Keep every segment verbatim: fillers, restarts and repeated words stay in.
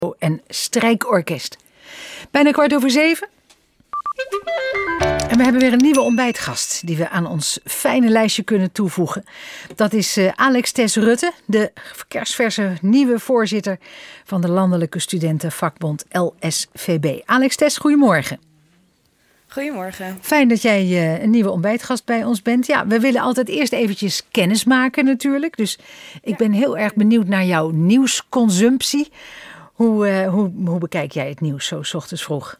en strijkorkest. Bijna kwart over zeven. En we hebben weer een nieuwe ontbijtgast die we aan ons fijne lijstje kunnen toevoegen. Dat is uh, Alex Tess Rutte, de kersverse nieuwe voorzitter van de Landelijke Studentenvakbond L S V B. Alex Tess, goedemorgen. Goedemorgen. Fijn dat jij uh, een nieuwe ontbijtgast bij ons bent. Ja, we willen altijd eerst eventjes kennis maken natuurlijk. Dus ik ja. ben heel erg benieuwd naar jouw nieuwsconsumptie. Hoe, uh, hoe, hoe bekijk jij het nieuws zo 's ochtends vroeg?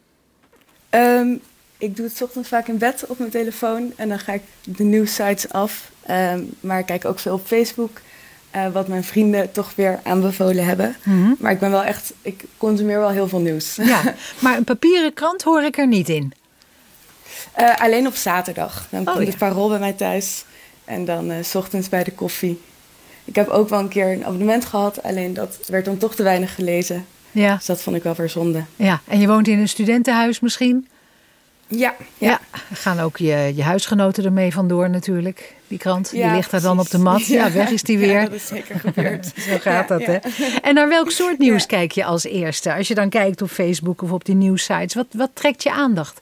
Um, ik doe het 's ochtends vaak in bed op mijn telefoon en dan ga ik de nieuwssites af. Um, maar ik kijk ook veel op Facebook, uh, wat mijn vrienden toch weer aanbevolen hebben. Mm-hmm. Maar ik ben wel echt, ik consumeer wel heel veel nieuws. Ja, maar een papieren krant hoor ik er niet in. Uh, alleen op zaterdag. Dan oh, komt ja. het Parool bij mij thuis en dan uh, 's ochtends bij de koffie. Ik heb ook wel een keer een abonnement gehad, alleen dat werd dan toch te weinig gelezen. Ja. Dus dat vond ik wel weer zonde. Ja, en je woont in een studentenhuis misschien? Ja. Ja, ja. Gaan ook je, je huisgenoten ermee vandoor natuurlijk, die krant. Ja, die ligt daar dan op de mat. Ja, ja weg is die weer. Ja, dat is zeker gebeurd. Zo gaat ja, dat, ja. hè? En naar welk soort nieuws ja. kijk je als eerste? Als je dan kijkt op Facebook of op die nieuwssites, wat, wat trekt je aandacht?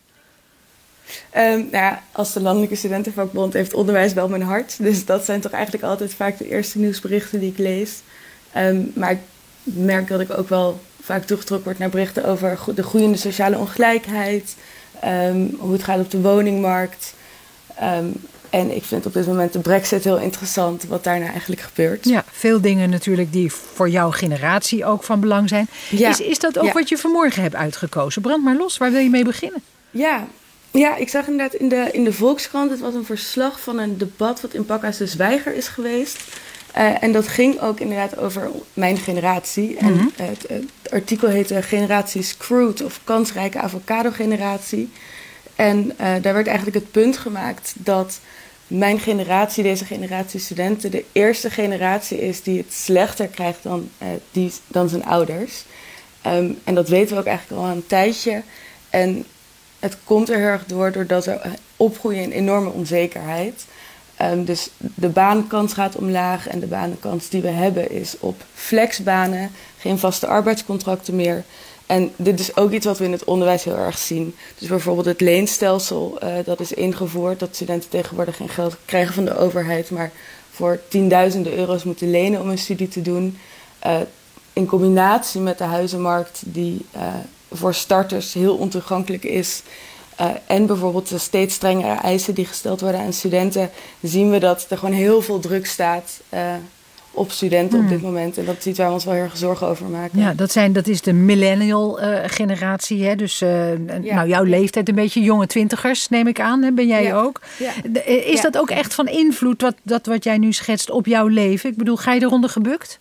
Um, nou ja, als de Landelijke Studentenvakbond heeft onderwijs wel mijn hart. Dus dat zijn toch eigenlijk altijd vaak de eerste nieuwsberichten die ik lees. Um, maar ik merk dat ik ook wel vaak toegetrokken word naar berichten over de groeiende sociale ongelijkheid. Um, hoe het gaat op de woningmarkt. Um, en ik vind op dit moment de Brexit heel interessant, wat daar nou eigenlijk gebeurt. Ja, veel dingen natuurlijk die voor jouw generatie ook van belang zijn. Ja. Is, is dat ook ja. wat je vanmorgen hebt uitgekozen? Brand maar los, waar wil je mee beginnen? Ja, ja ik zag inderdaad in de, in de Volkskrant, het was een verslag van een debat wat in Pakhuis de Zwijger is geweest. Uh, en dat ging ook inderdaad over mijn generatie. Mm-hmm. En uh, het, het artikel heette Generatie Screwed of kansrijke avocado-generatie. En uh, daar werd eigenlijk het punt gemaakt dat mijn generatie, deze generatie studenten, de eerste generatie is die het slechter krijgt dan, uh, die, dan zijn ouders. Um, en dat weten we ook eigenlijk al een tijdje. En het komt er heel erg door, doordat we opgroeien in enorme onzekerheid. Um, dus de baankans gaat omlaag en de banenkans die we hebben is op flexbanen, geen vaste arbeidscontracten meer. En dit is ook iets wat we in het onderwijs heel erg zien. Dus bijvoorbeeld het leenstelsel, uh, dat is ingevoerd, dat studenten tegenwoordig geen geld krijgen van de overheid, maar voor tienduizenden euro's moeten lenen om een studie te doen. Uh, in combinatie met de huizenmarkt die uh, voor starters heel ontoegankelijk is. Uh, en bijvoorbeeld de steeds strengere eisen die gesteld worden aan studenten, zien we dat er gewoon heel veel druk staat uh, op studenten hmm. op dit moment. En dat is iets waar we ons wel heel erg zorgen over maken. Ja, dat, zijn, dat is de millennial uh, generatie. Hè? Dus uh, ja. nou, jouw leeftijd een beetje jonge twintigers, neem ik aan. Hè? Ben jij ja. ook? Ja. Is ja. dat ook echt van invloed, wat, dat wat jij nu schetst, op jouw leven? Ik bedoel, ga je eronder gebukt?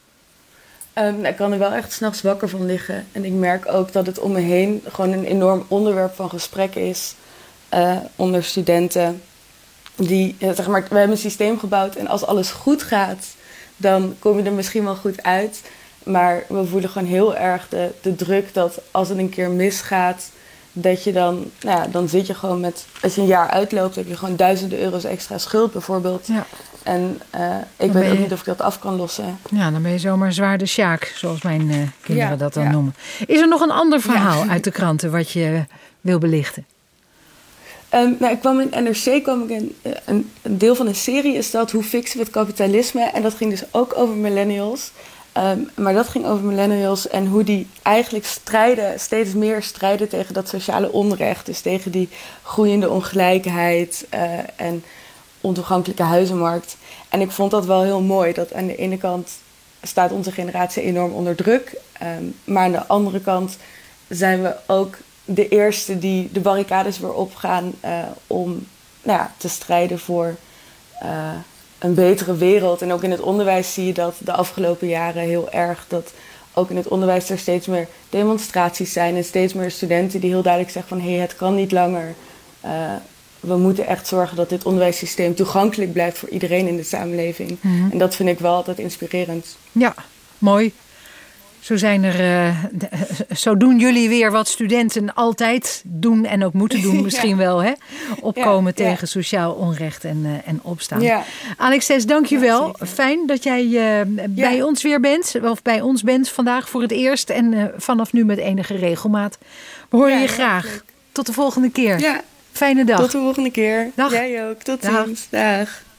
Um, ik kan er wel echt 's nachts wakker van liggen. En ik merk ook dat het om me heen gewoon een enorm onderwerp van gesprek is. Uh, onder studenten. Die, zeg maar, we hebben een systeem gebouwd en als alles goed gaat, dan kom je er misschien wel goed uit. Maar we voelen gewoon heel erg de, de druk dat als het een keer misgaat, dat je dan, nou ja, dan zit je gewoon met, als je een jaar uitloopt, heb je gewoon duizenden euro's extra schuld bijvoorbeeld. Ja. En uh, ik weet ook niet of ik dat af kan lossen. Ja, dan ben je zomaar zwaar de sjaak, zoals mijn uh, kinderen ja, dat dan ja. noemen. Is er nog een ander verhaal ja. uit de kranten wat je wil belichten? Um, nou, ik kwam in N R C, kwam ik in, uh, een, een deel van een serie is dat Hoe fixen we het kapitalisme? En dat ging dus ook over millennials. Um, maar dat ging over millennials en hoe die eigenlijk strijden, steeds meer strijden tegen dat sociale onrecht. Dus tegen die groeiende ongelijkheid uh, en ontoegankelijke huizenmarkt. En ik vond dat wel heel mooi, dat aan de ene kant staat onze generatie enorm onder druk. Um, maar aan de andere kant zijn we ook de eerste die de barricades weer opgaan uh, om nou ja, te strijden voor uh, een betere wereld. En ook in het onderwijs zie je dat de afgelopen jaren heel erg, dat ook in het onderwijs er steeds meer demonstraties zijn en steeds meer studenten die heel duidelijk zeggen van hé, hey, het kan niet langer. Uh, we moeten echt zorgen dat dit onderwijssysteem toegankelijk blijft voor iedereen in de samenleving. Mm-hmm. En dat vind ik wel altijd inspirerend. Ja, mooi. Zo zijn er, uh, zo doen jullie weer wat studenten altijd doen en ook moeten doen misschien ja. wel. Hè? Opkomen ja, tegen ja. sociaal onrecht en, uh, en opstaan. Ja. Alex Tess, dank je wel. Ja, fijn dat jij uh, bij ja. ons weer bent. Of bij ons bent vandaag voor het eerst. En uh, vanaf nu met enige regelmaat. We horen ja, je graag. Leuk. Tot de volgende keer. Ja. Fijne dag. Tot de volgende keer. Dag. Jij ook. Tot Dag. ziens. Dag.